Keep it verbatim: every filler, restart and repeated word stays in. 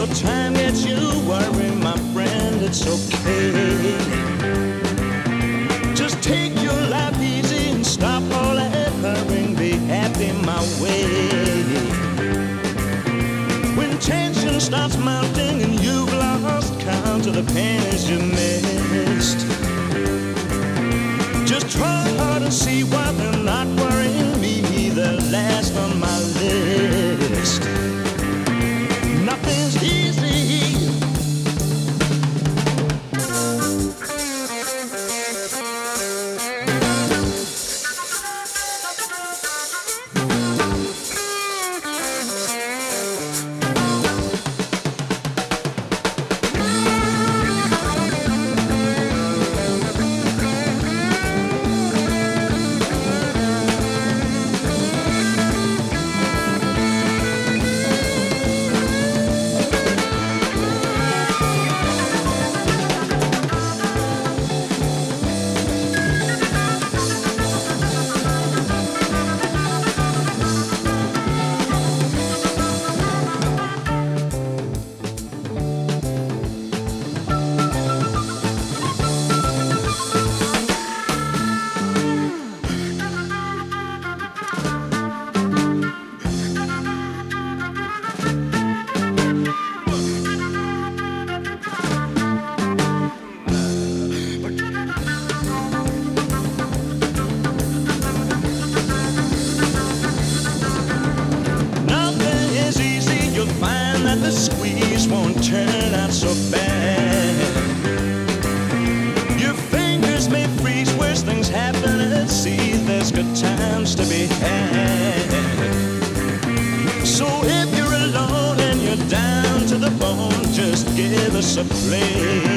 time gets you worrying, my friend, it's okay. Just take your life easy and stop all that hurrying. Be happy my way. When tension starts mounting and you've lost count of the pennies you missed, just try hard and see why they're not worrying me. They're last on my list. Nothing's easy. The squeeze won't turn out so bad. Your fingers may freeze, worse things happen at sea. There's good times to be had. So if you're alone and you're down to the bone, just give us a play.